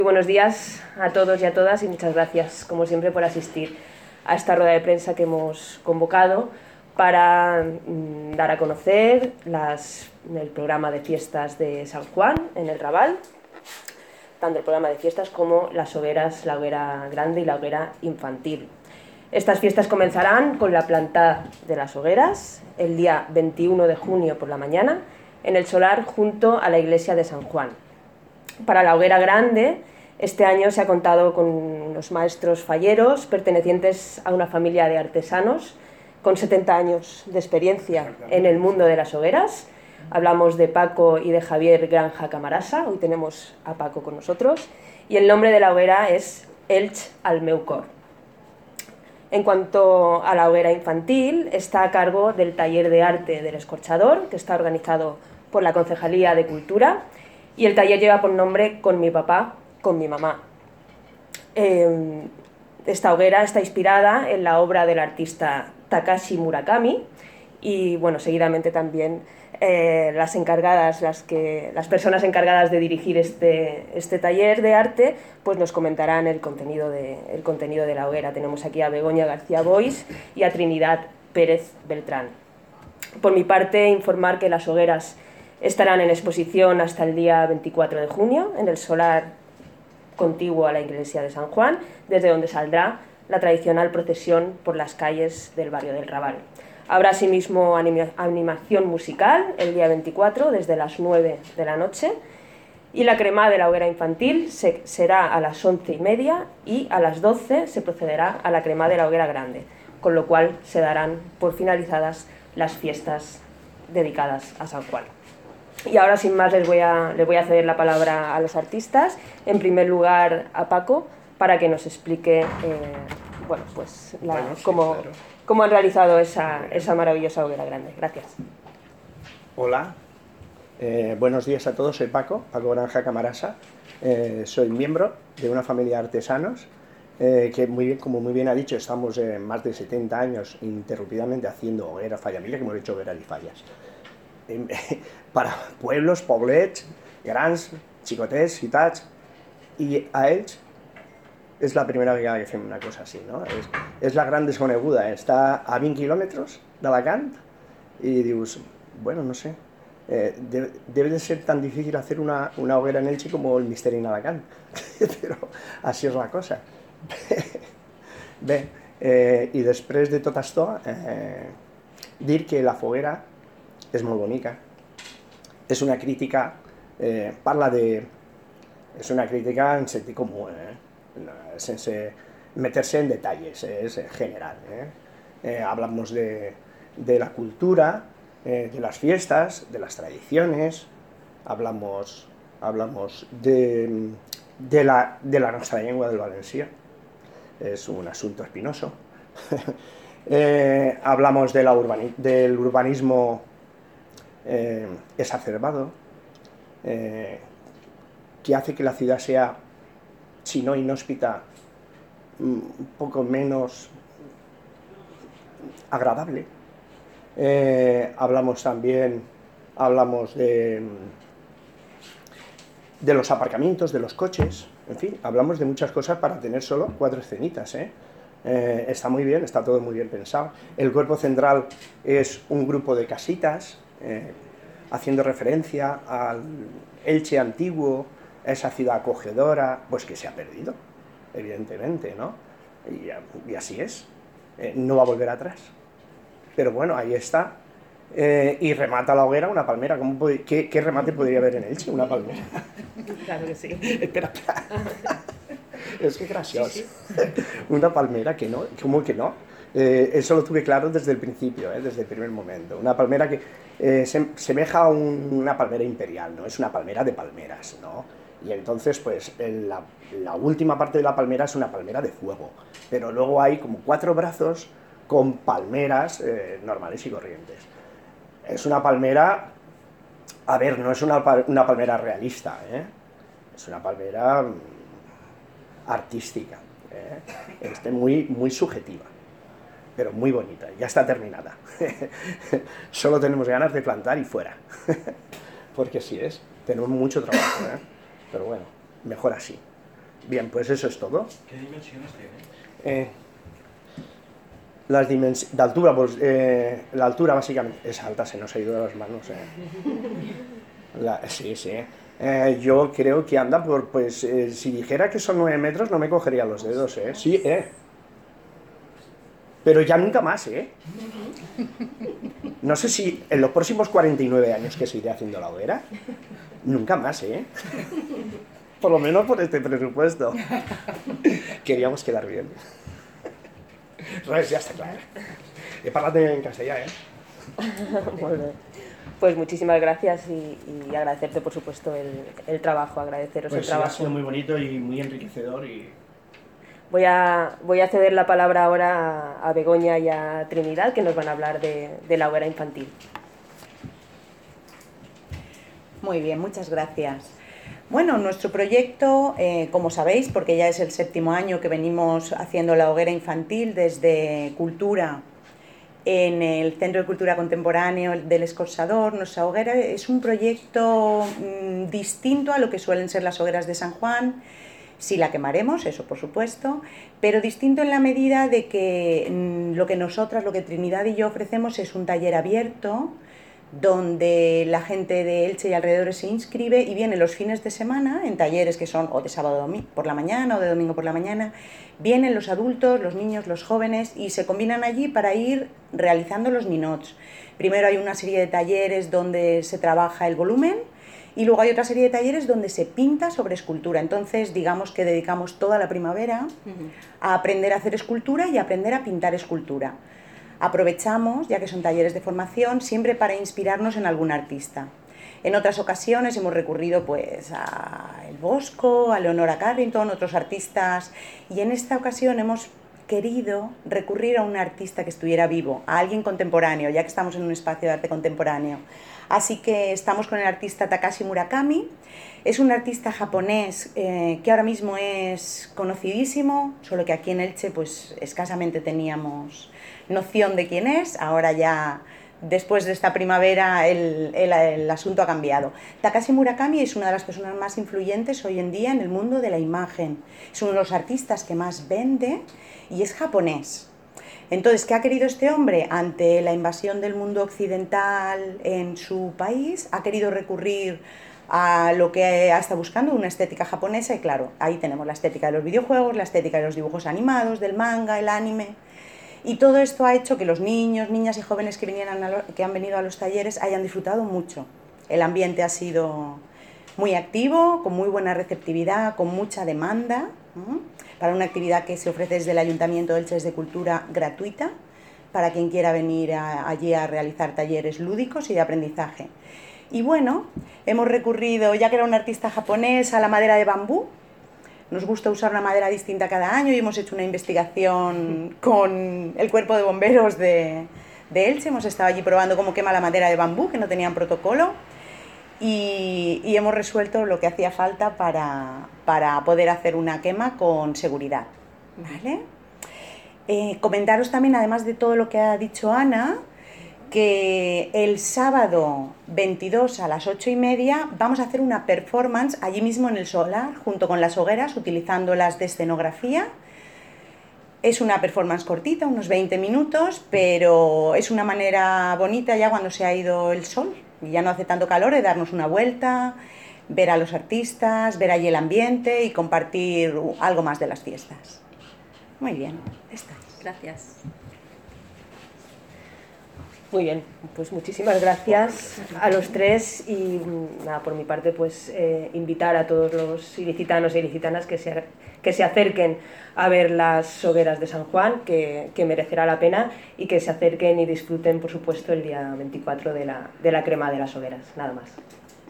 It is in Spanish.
Muy buenos días a todos y a todas y muchas gracias, como siempre, por asistir a esta rueda de prensa que hemos convocado para dar a conocer el programa de fiestas de San Juan en el Raval, tanto el programa de fiestas como las hogueras, la hoguera grande y la hoguera infantil. Estas fiestas comenzarán con la planta de las hogueras el día 21 de junio por la mañana en el solar junto a la iglesia de San Juan. Para la hoguera grande, este año se ha contado con unos maestros falleros pertenecientes a una familia de artesanos con 70 años de experiencia en el mundo de las hogueras. Hablamos de Paco y de Javier Granja Camarasa, hoy tenemos a Paco con nosotros, y el nombre de la hoguera es Elx al meu cor. En cuanto a la hoguera infantil, está a cargo del taller de arte del Escorchador, que está organizado por la Concejalía de Cultura, y el taller lleva por nombre Con mi papá, con mi mamá. Esta hoguera está inspirada en la obra del artista Takashi Murakami y, bueno, seguidamente también las personas encargadas de dirigir este taller de arte pues nos comentarán el contenido de la hoguera. Tenemos aquí a Begoña García Boix y a Trinidad Pérez Beltrán. Por mi parte, informar que las hogueras estarán en exposición hasta el día 24 de junio en el solar contiguo a la iglesia de San Juan, desde donde saldrá la tradicional procesión por las calles del barrio del Raval. Habrá asimismo animación musical el día 24 desde las 9 de la noche y la cremada de la hoguera infantil será a las 11:30 y a las 12 se procederá a la cremada de la hoguera grande, con lo cual se darán por finalizadas las fiestas dedicadas a San Juan. Y ahora, sin más, les voy a ceder la palabra a los artistas. En primer lugar, a Paco, para que nos explique cómo han realizado esa maravillosa hoguera grande. Gracias. Hola, buenos días a todos. Soy Paco Granja Camarasa. Soy miembro de una familia de artesanos que, como muy bien ha dicho, estamos más de 70 años ininterrumpidamente haciendo hogueras, fallamilla, que hemos hecho hogueras y fallas. Para pueblos, poblets, grans, xicotets, ciutats, i a ells és la primera vegada que fem una cosa així, no? És la gran desconeguda, està a 20 quilòmetres d'Alacant i dius, bueno, no sé, debe de ser tan difícil hacer una hoguera en Elche como el misteri en Alacant, però així és la cosa. Bé, i després de tot això, dir que la foguera és molt bonica, és una crítica, és una crítica en sentit comú, sense meterse en detalles, es general. Hablamos de la cultura, de las fiestas, de las tradiciones, hablamos de la nuestra lengua del valencià, es un asunto espinoso. Hablamos del urbanismo exacerbado, que hace que la ciudad sea, si no inhóspita, un poco menos agradable. Hablamos de los aparcamientos, de los coches, en fin, hablamos de muchas cosas para tener solo 4 escenitas. Está muy bien, está todo muy bien pensado. El cuerpo central es un grupo de casitas, haciendo referencia al Elche antiguo, esa ciudad acogedora, pues que se ha perdido, evidentemente, ¿no? Y así es, no va a volver atrás. Pero bueno, ahí está. Y remata la hoguera una palmera. ¿Qué remate podría haber en Elche? Una palmera. Claro que sí. Espera. Es que gracioso. Sí. Una palmera que no, ¿cómo que no? Eso lo tuve claro desde el principio, desde el primer momento. Una palmera que semeja a una palmera imperial, ¿no? Es una palmera de palmeras, ¿no? Y entonces, pues, la última parte de la palmera es una palmera de fuego. Pero luego hay como 4 brazos con palmeras normales y corrientes. Es una palmera, a ver, no es una palmera realista, es una palmera artística, muy, muy subjetiva, pero muy bonita, ya está terminada. Solo tenemos ganas de plantar y fuera, porque así es, tenemos mucho trabajo, pero bueno, mejor así. Bien, pues eso es todo. ¿Qué dimensiones tiene? Las dimensiones de altura, pues la altura básicamente es alta, se nos ha ido de las manos. Sí, sí. Yo creo que anda por, pues, si dijera que son 9 metros no me cogería los dedos, ¿eh? Sí, pero ya nunca más, ¿eh? No sé si en los próximos 49 años que seguiré haciendo la hoguera, nunca más, ¿eh? Por lo menos por este presupuesto. Queríamos quedar bien. Res, ya está claro. He parlat en castellà, ¿eh? Molt bé. Pues muchísimas gracias y agradecerte, por supuesto, el trabajo, agradeceros Pues el sí, ha trabajo. sido muy bonito y muy enriquecedor y... Voy a ceder la palabra ahora a Begoña y a Trinidad, que nos van a hablar de la hoguera infantil. Muy bien, muchas gracias. Bueno, nuestro proyecto, como sabéis, porque ya es el 7º año que venimos haciendo la hoguera infantil desde Cultura, en el Centro de Cultura Contemporáneo del Escorçador, nuestra hoguera es un proyecto distinto a lo que suelen ser las hogueras de San Juan. Sí la quemaremos, eso por supuesto, pero distinto en la medida de que lo que Trinidad y yo ofrecemos es un taller abierto donde la gente de Elche y alrededores se inscribe y viene los fines de semana en talleres que son o de sábado por la mañana o de domingo por la mañana. Vienen los adultos, los niños, los jóvenes y se combinan allí para ir realizando los ninots. Primero hay una serie de talleres donde se trabaja el volumen y luego hay otra serie de talleres donde se pinta sobre escultura. Entonces, digamos que dedicamos toda la primavera a aprender a hacer escultura y a aprender a pintar escultura. Aprovechamos, ya que son talleres de formación, siempre para inspirarnos en algún artista. En otras ocasiones hemos recurrido pues a El Bosco, a Leonora Carrington, otros artistas, y en esta ocasión hemos querido recurrir a un artista que estuviera vivo, a alguien contemporáneo, ya que estamos en un espacio de arte contemporáneo. Así que estamos con el artista Takashi Murakami. Es un artista japonés que ahora mismo es conocidísimo, solo que aquí en Elche pues escasamente teníamos noción de quién es. Ahora ya, después de esta primavera, el asunto ha cambiado. Takashi Murakami es una de las personas más influyentes hoy en día en el mundo de la imagen. Es uno de los artistas que más vende y es japonés. Entonces, ¿qué ha querido este hombre? Ante la invasión del mundo occidental en su país, ha querido recurrir a lo que ha estado buscando, una estética japonesa, y claro, ahí tenemos la estética de los videojuegos, la estética de los dibujos animados, del manga, el anime, y todo esto ha hecho que los niños, niñas y jóvenes que han venido a los talleres hayan disfrutado mucho. El ambiente ha sido muy activo, con muy buena receptividad, con mucha demanda, para una actividad que se ofrece desde el Ayuntamiento de Elche de Cultura gratuita, para quien quiera venir allí a realizar talleres lúdicos y de aprendizaje. Y bueno, hemos recurrido, ya que era un artista japonés, a la madera de bambú. Nos gusta usar una madera distinta cada año y hemos hecho una investigación con el cuerpo de bomberos de Elche. Hemos estado allí probando cómo quema la madera de bambú, que no tenían protocolo. Y hemos resuelto lo que hacía falta para poder hacer una quema con seguridad, ¿vale? Comentaros también, además de todo lo que ha dicho Ana, que el sábado 22 a las 8:30 vamos a hacer una performance allí mismo en el solar, junto con las hogueras, utilizándolas de escenografía. Es una performance cortita, unos 20 minutos, pero es una manera bonita ya cuando se ha ido el sol y ya no hace tanto calor de darnos una vuelta, ver a los artistas, ver allí el ambiente y compartir algo más de las fiestas. Muy bien, estas. Gracias. Muy bien, pues muchísimas gracias a los tres y nada, por mi parte pues invitar a todos los ilicitanos e ilicitanas que se acerquen a ver las hogueras de San Juan, que merecerá la pena, y que se acerquen y disfruten por supuesto el día 24 de la crema de las hogueras, nada más.